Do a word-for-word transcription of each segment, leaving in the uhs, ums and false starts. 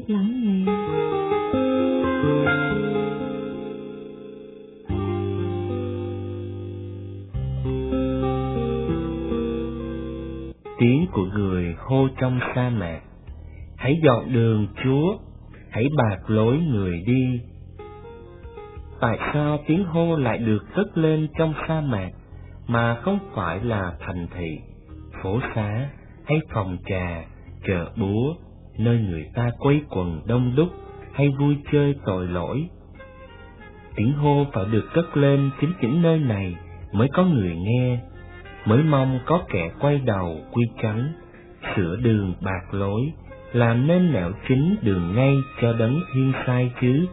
biết lắng nghe. Tiếng của người hô trong sa mạc: hãy dọn đường Chúa, hãy bạc lối người đi. Tại sao tiếng hô lại được cất lên trong sa mạc mà không phải là thành thị, phố xá hay phòng trà, chợ búa, nơi người ta quây quần đông đúc hay vui chơi tội lỗi? Tiếng hô phải được cất lên chính những nơi này mới có người nghe, mới mong có kẻ quay đầu quy chánh, sửa đường bạc lối, làm nên nẻo chính đường ngay cho đấng thiên sai chứ.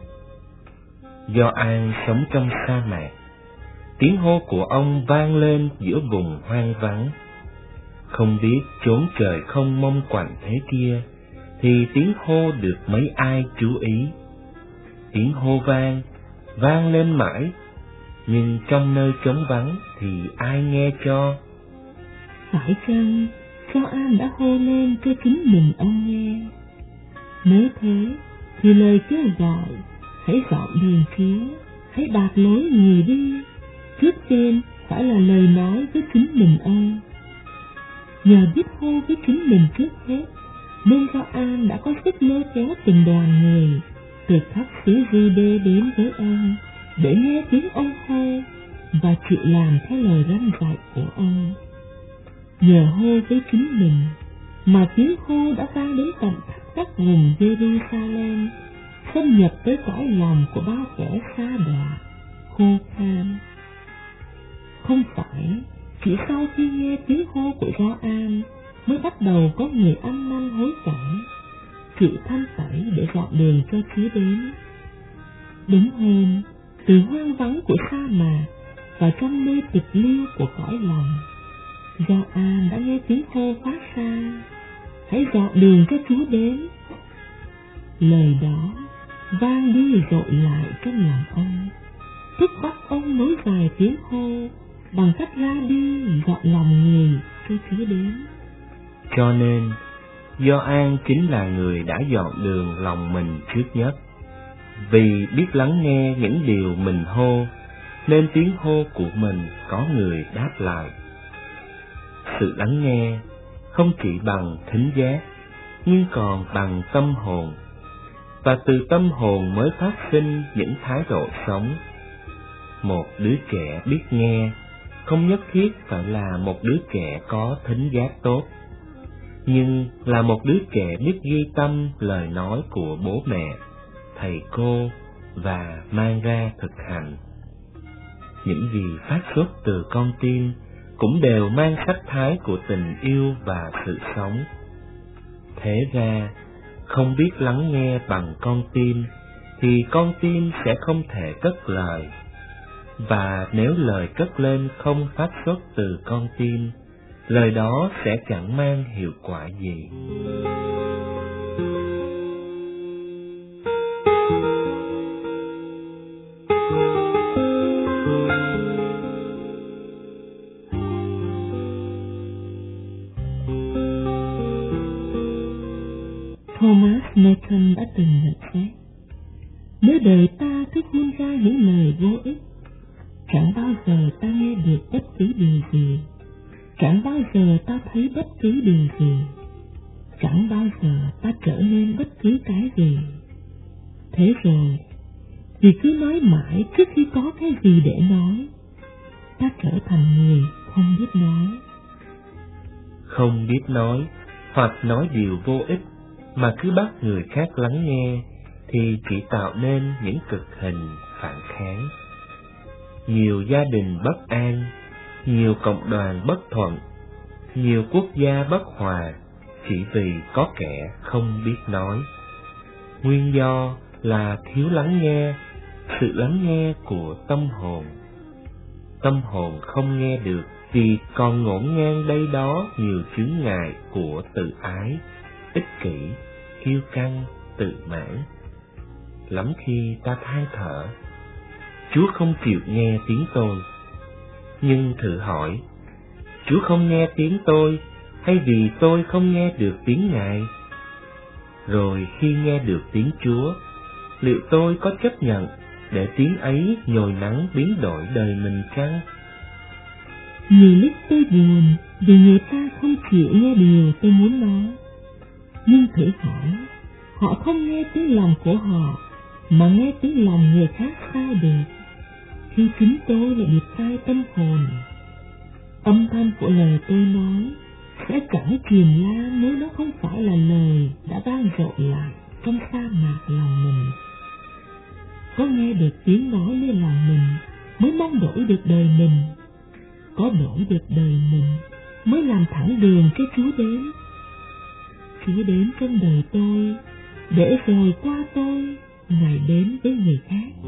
Gioan sống trong sa mạc, tiếng hô của ông vang lên giữa vùng hoang vắng. Không biết chốn trời không mong quạnh thế kia, thì tiếng hô được mấy ai chú ý. Tiếng hô vang, vang lên mãi, nhưng trong nơi trống vắng thì ai nghe cho? Phải chăng Gioan đã hô lên cho chính mình ông nghe? Nếu thế, thì lời kêu gọi hãy dọn đường Chúa, hãy bạc lối người đi, trước tiên phải là lời nói với chính mình ông. Nhờ biết hô với chính mình trước hết, nên Gioan đã có sức lôi kéo từng đoàn người từ khắp xứ Giu-đê đến với ông, để nghe tiếng ông hô và chịu làm theo lời răn dạy của ông. Nhờ hô với chính mình mà tiếng hô đã vang đến tận khắp các vùng Giê-ru-sa-lem, xâm nhập tới cõi lòng của bao kẻ xa đọa, khô khan. Không phải chỉ sau khi nghe tiếng hô của Gioan mới bắt đầu có người ăn năn hối cải, chịu thanh tẩy để dọn đường cho Chúa đến. Đúng hơn, từ hoang vắng của sa mạc và trong nơi tịch liêu của cõi lòng, Gioan đã nghe tiếng hô phát ra: hãy dọn đường cho Chúa đến. Lời đó vang đi dội lại trong lòng ông, thúc bắt ông nối dài tiếng hô bằng cách ra đi dọn lòng người cho Chúa đến. Cho nên Gioan chính là người đã dọn đường lòng mình trước nhất. Vì biết lắng nghe những điều mình hô, nên tiếng hô của mình có người đáp lại. Sự lắng nghe không chỉ bằng thính giác, nhưng còn bằng tâm hồn, và từ tâm hồn mới phát sinh những thái độ sống. Một đứa trẻ biết nghe không nhất thiết phải là một đứa trẻ có thính giác tốt, nhưng là một đứa trẻ biết ghi tâm lời nói của bố mẹ, thầy cô và mang ra thực hành. Những gì phát xuất từ con tim cũng đều mang sắc thái của tình yêu và sự sống. Thế ra, không biết lắng nghe bằng con tim thì con tim sẽ không thể cất lời. Và nếu lời cất lên không phát xuất từ con tim, lời đó sẽ chẳng mang hiệu quả gì. Thomas Merton đã từng nhận xét: nếu đời ta cứ phun ra những lời vô ích, chẳng bao giờ ta nghe được bất cứ điều gì, chẳng bao giờ ta thấy bất cứ điều gì, chẳng bao giờ ta trở nên bất cứ cái gì. Thế rồi, vì cứ nói mãi trước khi có cái gì để nói, ta trở thành người không biết nói. Không biết nói, hoặc nói điều vô ích mà cứ bắt người khác lắng nghe, thì chỉ tạo nên những cực hình phản kháng. Nhiều gia đình bất an, nhiều cộng đoàn bất thuận, nhiều quốc gia bất hòa, chỉ vì có kẻ không biết nói. Nguyên do là thiếu lắng nghe, sự lắng nghe của tâm hồn. Tâm hồn không nghe được vì còn ngổn ngang đây đó nhiều chướng ngại của tự ái, ích kỷ, kiêu căng, tự mãn. Lắm khi ta than thở: Chúa không chịu nghe tiếng tôi. Nhưng thử hỏi, Chúa không nghe tiếng tôi hay vì tôi không nghe được tiếng Ngài? Rồi khi nghe được tiếng Chúa, liệu tôi có chấp nhận để tiếng ấy nhồi nắng biến đổi đời mình chăng? Nhiều lúc tôi buồn vì người ta không chịu nghe điều tôi muốn nói. Nhưng thử hỏi, họ không nghe tiếng lòng của họ, mà nghe tiếng lòng người khác sao được, khi chính tôi lại bị tai tâm hồn. Âm thanh của lời tôi nói sẽ chẳng truyền lan nếu nó không phải là lời đã vang dội lại trong sa mạc lòng mình. Có nghe được tiếng nói nơi lòng mình mới mong đổi được đời mình, có đổi được đời mình mới làm thẳng đường cho Chúa đến. Chúa đến trong đời tôi để rồi qua tôi Ngài đến với người khác.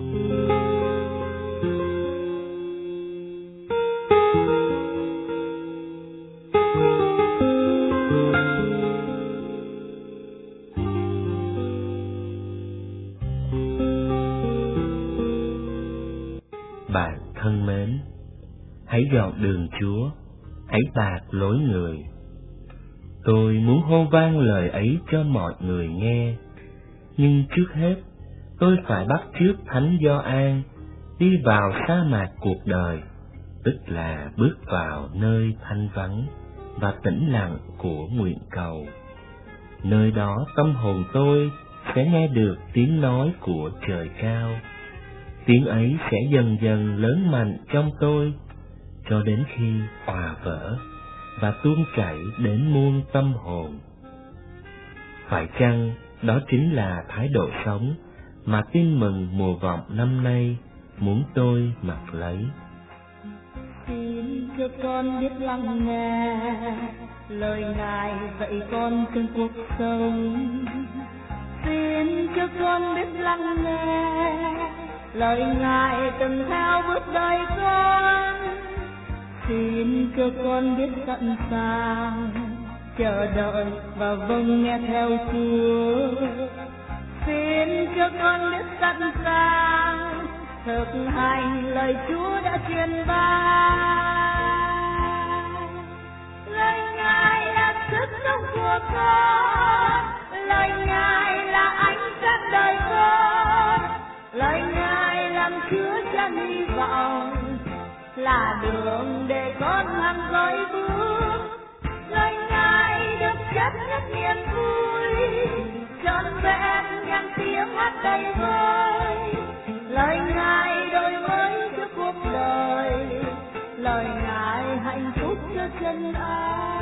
Bạn thân mến, hãy dọn đường Chúa, hãy bạc lối người. Tôi muốn hô vang lời ấy cho mọi người nghe, nhưng trước hết tôi phải bắt chước Thánh Gioan đi vào sa mạc cuộc đời, tức là bước vào nơi thanh vắng và tĩnh lặng của nguyện cầu. Nơi đó tâm hồn tôi sẽ nghe được tiếng nói của trời cao. Tiếng ấy sẽ dần dần lớn mạnh trong tôi, cho đến khi òa vỡ và tuôn chảy đến muôn tâm hồn. Phải chăng đó chính là thái độ sống mà Tin Mừng Mùa Vọng năm nay muốn tôi mặc lấy? Xin cho con biết lắng nghe lời Ngài dạy con trong cuộc sống. Xin cho con biết lắng nghe lời Ngài từng theo bước đời con. Xin cho con biết sẵn sàng chờ đợi và vâng nghe theo Chúa. Xin cho con biết sẵn sàng thực hành lời Chúa đã truyền ban. Lời Ngài là sức sống của con, lời Ngài là ánh sáng đời con, lời Ngài làm chứa chan hy vọng, là đường để con hàng dõi bước. Lời Ngài được chất nhất niềm vui, trọn vẹn ngàn tiếng hát đầy vơi. Lời Ngài đổi mới cho cuộc đời, lời Ngài hạnh phúc cho chân ai.